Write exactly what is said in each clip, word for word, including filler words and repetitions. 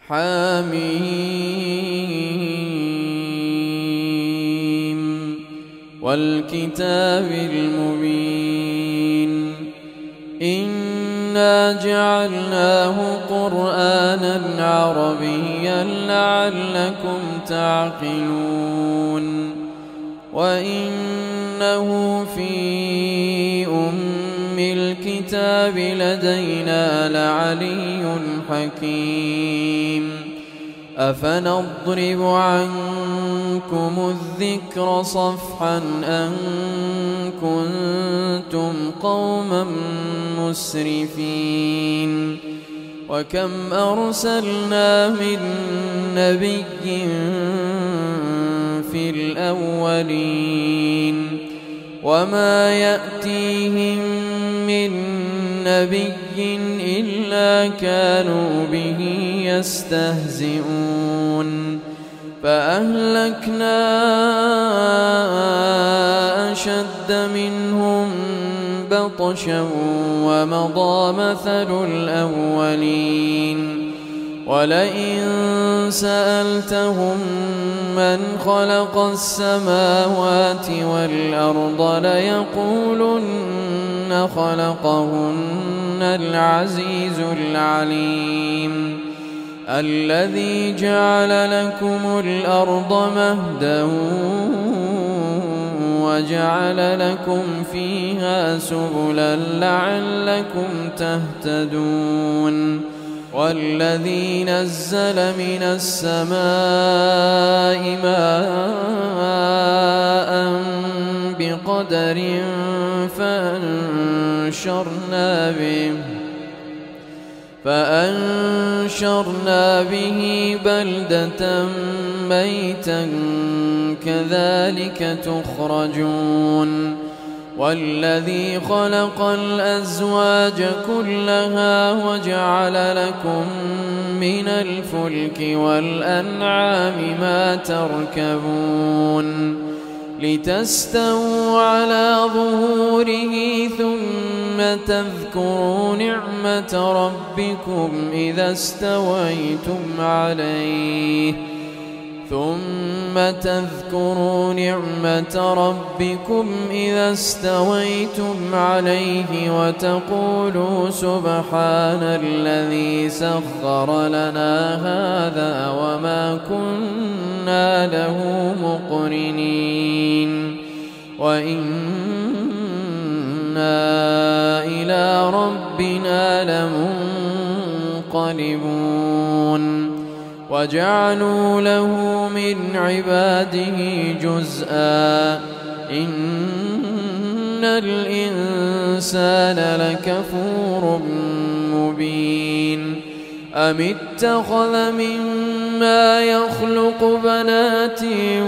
حميم والكتاب المبين إنا جعلناه قرآنا عربيا لعلكم تعقلون وإنه في أم الكتاب لدينا لعلي حكيم أفنضرب عنكم الذكر صفحا أن كنتم قوما مسرفين وكم أرسلنا من نبي في الأولين وما يأتيهم من نبي إلا كانوا به يستهزئون فأهلكنا أشد منهم بطشا ومضى مثل الأولين ولئن سألتهم من خلق السماوات والأرض ليقولن خلقهن العزيز العليم الذي جعل لكم الأرض مهدا وجعل لكم فيها سبلا لعلكم تهتدون والذي نزل من السماء ماء بقدر فأنشرنا به فأنشرنا به بلدة ميتا كذلك تخرجون والذي خلق الأزواج كلها وجعل لكم من الفلك والأنعام ما تركبون لتستووا على ظهوره ثم تذكروا نعمة ربكم إذا استويتم عليه ثم تذكروا نعمة ربكم إذا استويتم عليه وتقولوا سبحان الذي سخر لنا هذا وما كنا له مقرنين وإنا إلى ربنا لمنقلبون وجعلوا له من عباده جزءا إن الإنسان لكفور مبين أم اتخذ مما يخلق بنات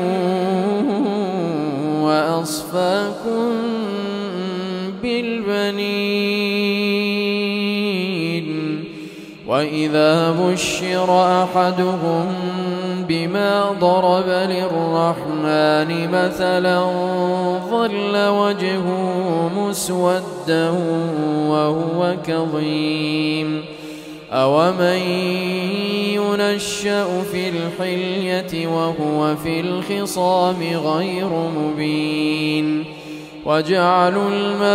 وأصفاكم بالبنين وإذا بشر أحدهم بما ضرب للرحمن مثلا ظل وجهه مسودا وهو كظيم أومن ينشأ في الحلية وهو في الخصام غير مبين وجعلوا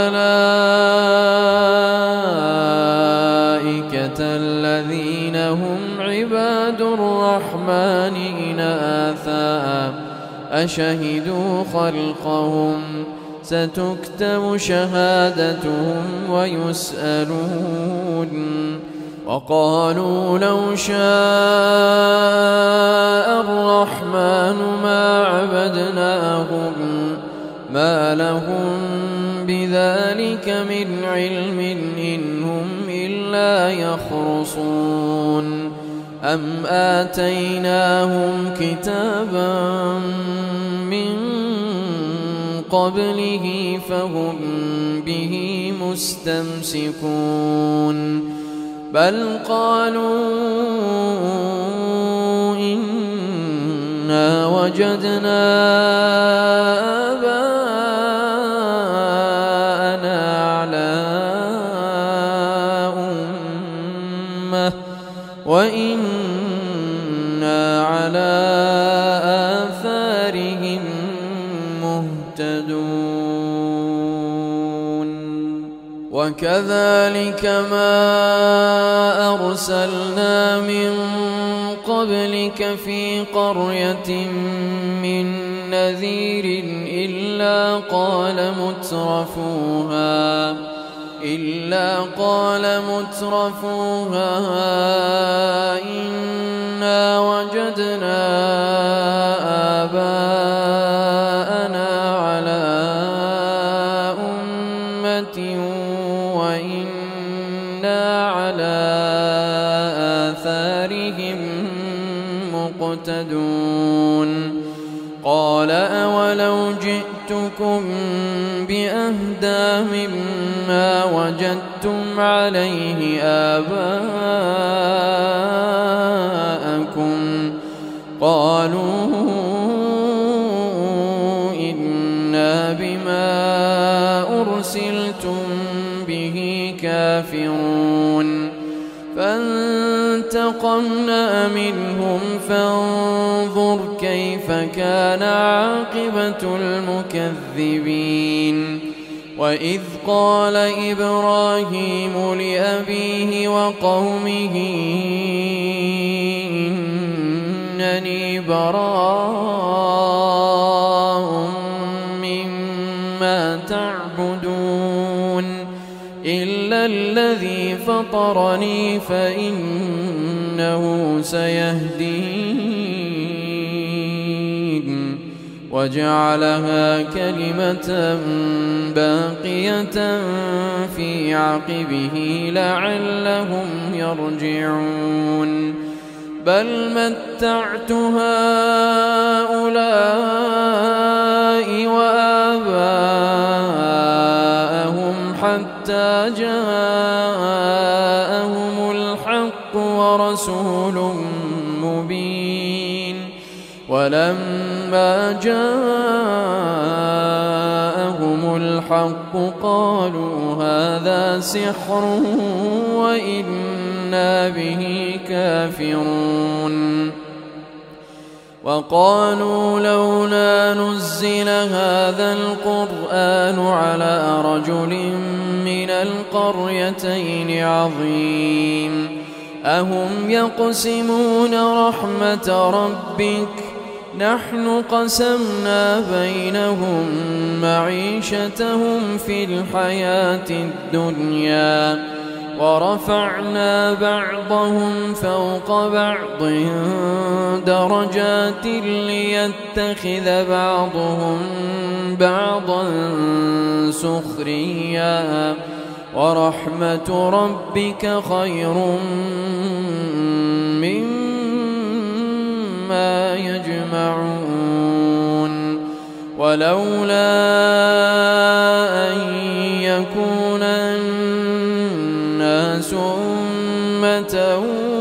الملائكة الذين هم عباد الرحمن إناثا أشهدوا خلقهم ستكتب شهادتهم ويسألون وقالوا لو شاء الرحمن ما عبدناهم ما لهم بذلك من علم إن هم إلا يخرصون أم آتيناهم كتابا من قبله فهم به مستمسكون بل قالوا إنا وجدنا آباءنا على أمة وإن وإنا على آثارهم مهتدون وكذلك ما أرسلنا من قبلك في قرية من نذير إلا قال مترفوها إلا قال مترفوها إنا وجدنا آباءنا على أمة وإنا على آثارهم مقتدون قال أولو جئتكم بأهدى مما وجدتم عليه آباءكم قالوا إنا بما أرسلتم به كافرون فانتقمنا منهم فانظر كيف كان عاقبة المكذبين وإذ قال إبراهيم لأبيه وقومه إنني براء مما تعبدون إلا الذي فطرني فإنه سيهدين وجعلها كلمة باقية في عقبه لعلهم يرجعون بل متعت هؤلاء وآباءهم حتى جاءهم الحق ورسول مبين ولما جاءهم الحق قالوا هذا سحر وإنا به كافرون وقالوا لولا نزل هذا القرآن على رجل من القريتين عظيم أهم يقسمون رحمة ربك نحن قسمنا بينهم معيشتهم في الحياة الدنيا ورفعنا بعضهم فوق بعض درجات ليتخذ بعضهم بعضا سخريا ورحمة ربك خير مما يجمعون ولولا أن يكون الناس أمة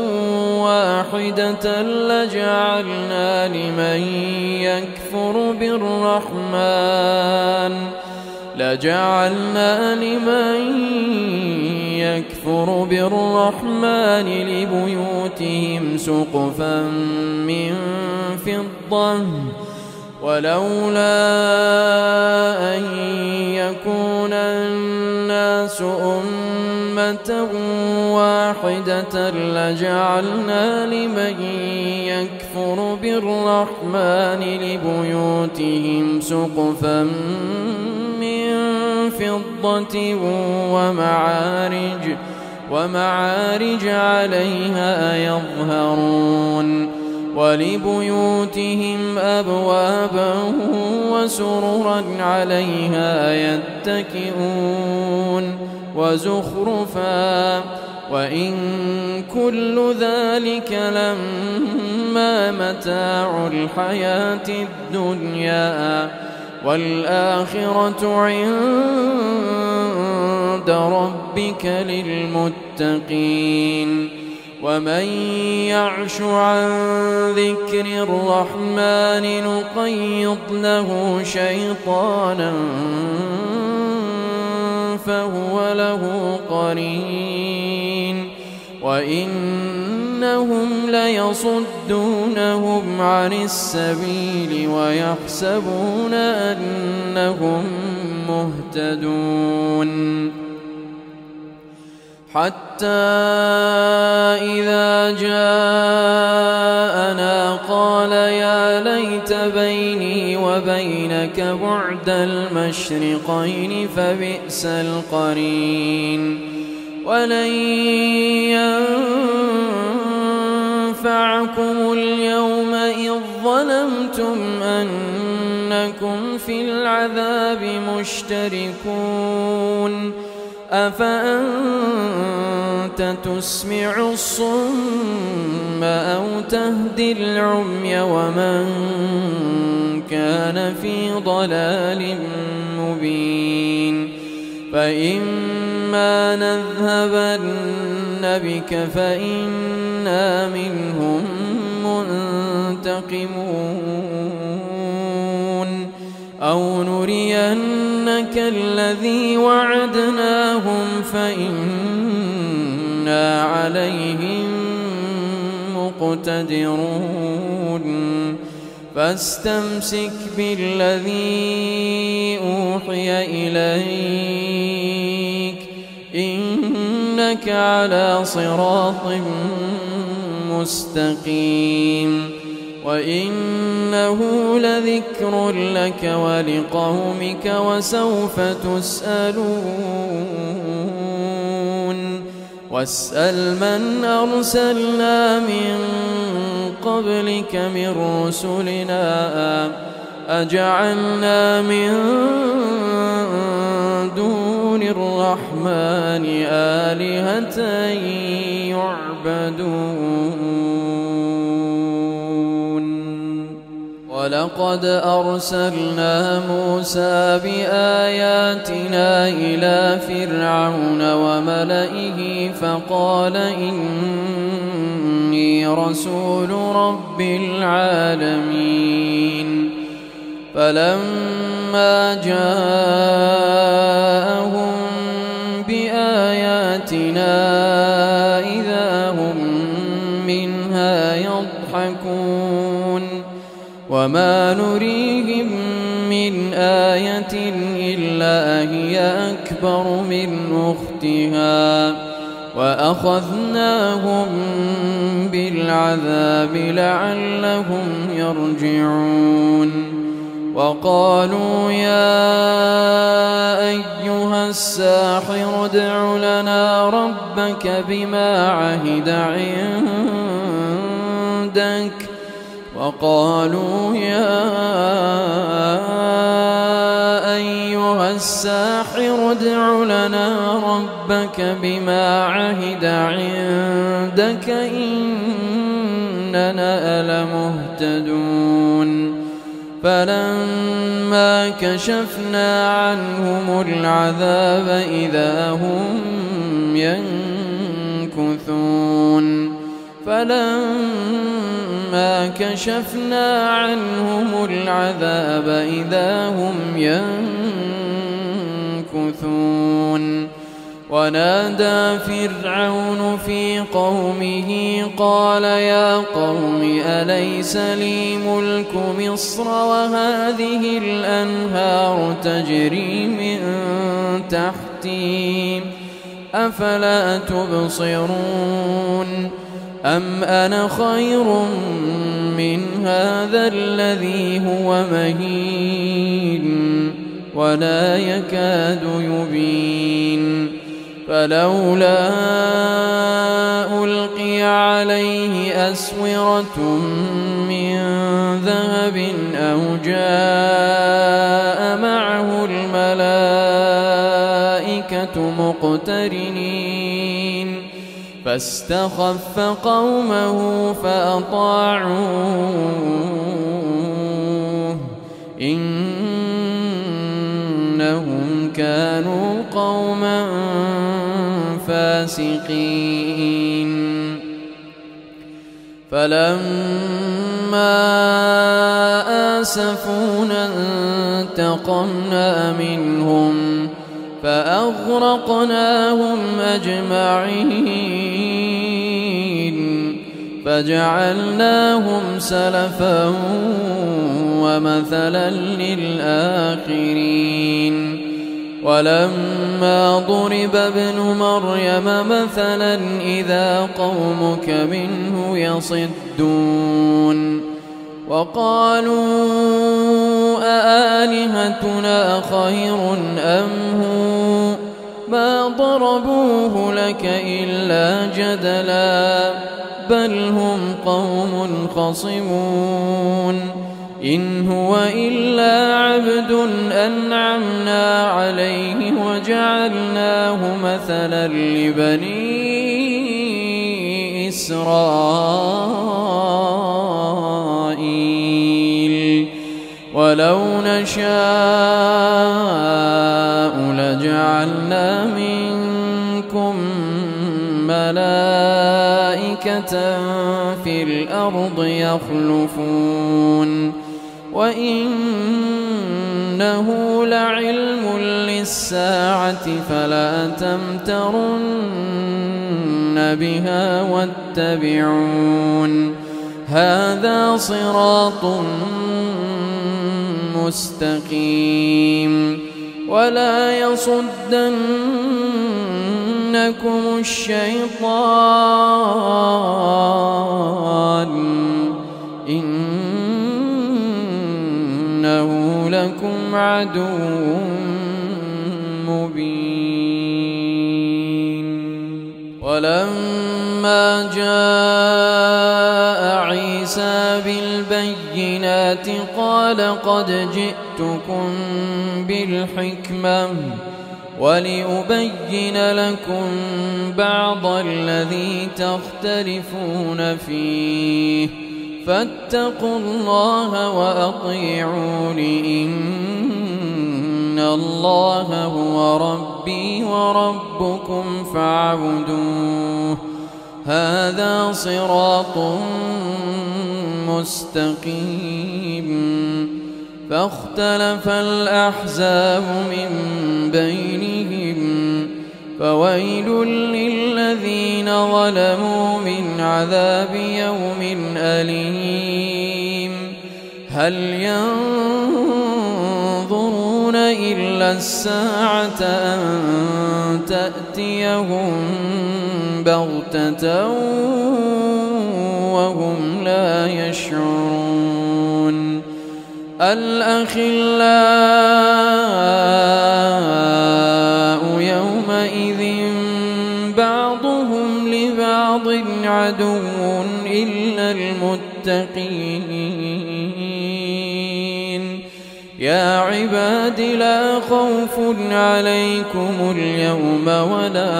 واحدة لجعلنا لمن يكفر بالرحمن لجعلنا لمن يكفر بالرحمن لبيوتهم سقفا من فضة ولولا أن يكون الناس أمة واحدة لجعلنا لمن يكفر بالرحمن لبيوتهم سقفا من فضة ومعارج ومعارج عليها يظهرون ولبيوتهم أبوابا وسررا عليها يتكئون وزخرفا وإن كل ذلك لما متاع الحياة الدنيا والآخرة عند ربك للمتقين ومن يعش عن ذكر الرحمن نقيض له شيطانا فهو له قرين وإنهم إنهم ليصدونهم عن السبيل ويحسبون أنهم مهتدون حتى إذا جاءنا قال يا ليت بيني وبينك بعد المشرقين فبئس القرين ولن ينفعكم اليوم إذ ظلمتم أنكم في العذاب مشتركون أفأنت تسمع الصم أو تهدي العمي ومن كان في ضلال مبين فإما نذهبن بك فإنا منهم منتقمون أو نرينك الذي وعدناهم فإنا عليهم مقتدرون فاستمسك بالذي أوحي إليك إنك على صراط مستقيم وإنه لذكر لك ولقومك وسوف تسألون واسأل من أرسلنا من قبلك من رسلنا أجعلنا من دون الرحمن آلهة يعبدون ولقد أرسلنا موسى بآياتنا إلى فرعون وملئه فقال إني رسول رب العالمين فلما جاءهم بآياتنا إذا هم منها يضحكون وما نريهم من آية إلا هي أكبر من أختها وأخذناهم بالعذاب لعلهم يرجعون وقالوا يا أيها الساحر ادع لنا ربك بما عهد عندك وقالوا يا أيها الساحر ادع لنا ربك بما عهد عندك إننا لمهتدون فلما كشفنا عنهم العذاب إذا هم ينكثون فلما كشفنا عنهم العذاب إذا هم ينكثون ونادى فرعون في قومه قال يا قوم أليس لي ملك مصر وهذه الأنهار تجري من تحتي أفلا تبصرون أم أنا خير من هذا الذي هو مهين ولا يكاد يبين فلولا ألقي عليه أسورة من ذهب أو جاء معه الملائكة مقترنين فاستخف قومه فأطاعوه إنهم كانوا قوما فاسقين فلما آسفونا انتقمنا منهم فأغرقناهم أجمعين فجعلناهم سلفا ومثلا للآخرين ولما ضرب ابن مريم مثلا إذا قومك منه يصدون وقالوا أآلهتنا خير أم هو ما ضربوه لك إلا جدلا بل هم قوم خصمون إن هو إلا عبد أنعمنا عليه وجعلناه مثلا لبني إسرائيل ولو نشاء لجعلنا منكم ملائكة في الأرض يخلفون وإنه لعلم للساعة فلا تمترن بها واتبعون هذا صراط مستقيم ولا يصدنكم الشيطان إنه لكم عدو مبين ولما جاء عيسى بالبينات قال قد جئتكم بالحكمة ولأبين لكم بعض الذي تختلفون فيه فاتقوا الله وأطيعون إن الله هو ربي وربكم فاعبدوه هذا صراط مستقيم فاختلف الأحزاب من بينهم فويل للذين ظلموا من عذاب يوم أليم هل ينظرون إلا الساعة أن تأتيهم بغتة وهم لا يشعرون الأخلاء يومئذ بعضهم لبعض عدو إلا المتقين يا عباد لا خوف عليكم اليوم ولا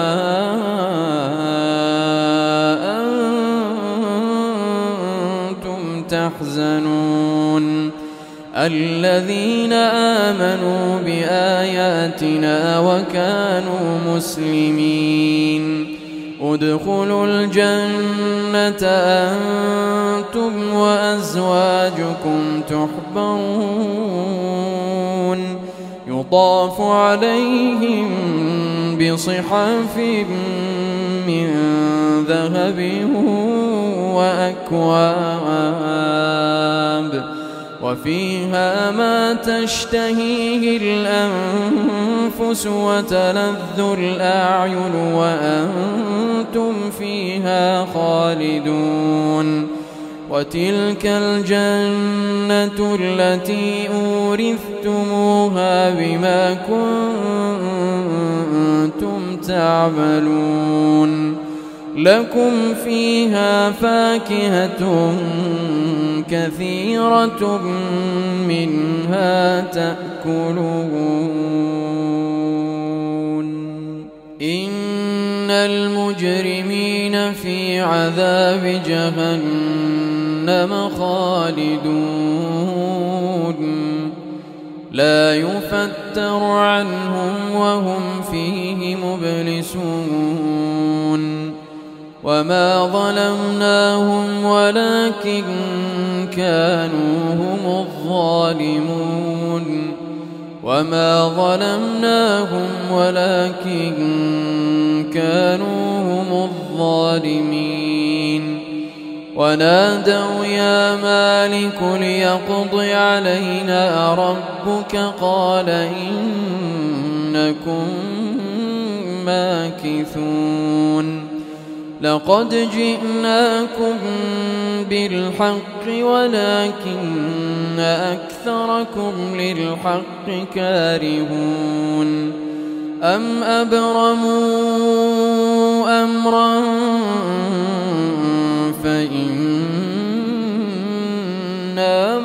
أنتم تحزنون الذين آمنوا بآياتنا وكانوا مسلمين ادخلوا الجنة أنتم وأزواجكم تحبرون يطاف عليهم بصحاف من ذهب وأكواب وفيها ما تشتهيه الأنفس وتلذ الأعين وأنتم فيها خالدون وتلك الجنة التي أورثتموها بما كنتم تعملون لكم فيها فاكهة كثيرة منها تأكلون إن المجرمين في عذاب جهنم خالدون لا يفتر عنهم وهم فيه مبلسون وما ظلمناهم ولكن كانوا هم الظالمون وما ظلمناهم ولكن كانوا هم الظالمين ونادوا يا مالك ليقض علينا ربك قال إنكم ماكثون لقد جئناكم بالحق ولكن أكثركم للحق كارهون أم أبرموا أمرا فإنا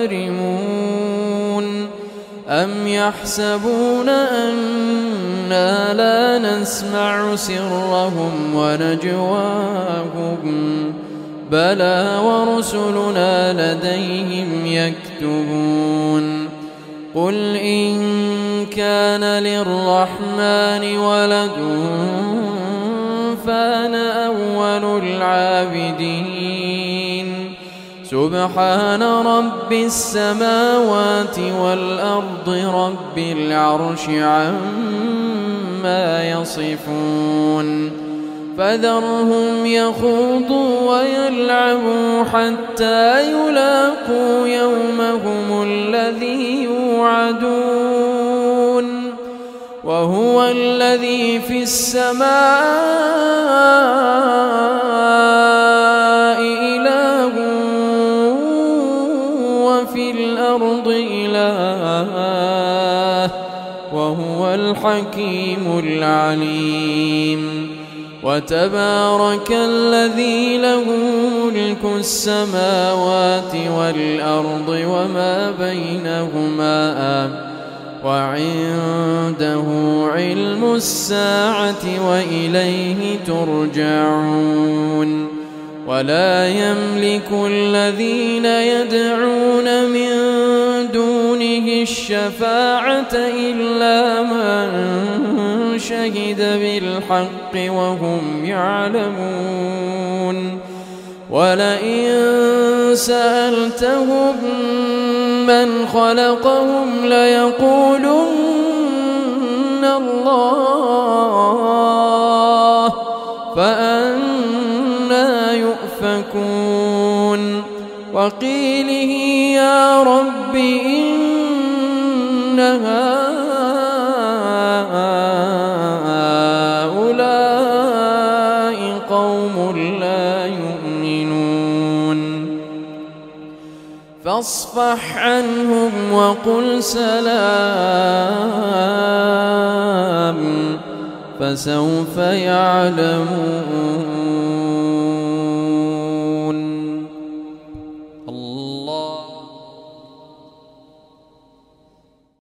مبرمون أم يحسبون أنا لا نسمع سرهم ونجواهم بلى ورسلنا لديهم يكتبون قل إن كان للرحمن ولد فأنا أول العابدين سبحان رب السماوات والأرض رب العرش عما يصفون فذرهم يخوضوا ويلعبوا حتى يلاقوا يومهم الذي يوعدون وهو الذي في السماء إله وفي الأرض إله وهو الحكيم العليم وتبارك الذي له ملك السماوات والأرض وما بينهما وعنده علم الساعة وإليه ترجعون ولا يملك الذين يدعون من دونه الشفاعة إلا من شهد بالحق وهم يعلمون ولئن سألتهم من خلقهم ليقولن الله فأنى يؤفكون وقيله يا رب إن هؤلاء قوم لا يؤمنون فاصفح عنهم وقل سلام فسوف يعلمون. الله